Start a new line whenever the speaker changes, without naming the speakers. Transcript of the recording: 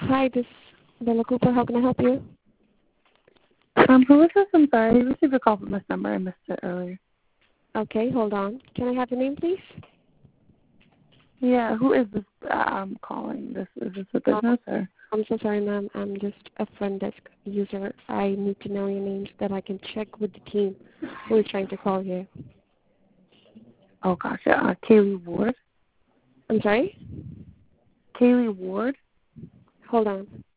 Hi, this is Bella Cooper. How can I help you?
Who is this? I'm sorry. I received a call from this number. I missed it earlier.
Okay, hold on. Can I have your name, please?
Yeah, who is this calling? Is this a
Oh,
business or?
I'm so sorry, ma'am. I'm just a front desk user. I need to know your name so that I can check with the team who is trying to call you.
Oh, gotcha. Kaylee Ward.
I'm sorry?
Kaylee Ward.
Hold on.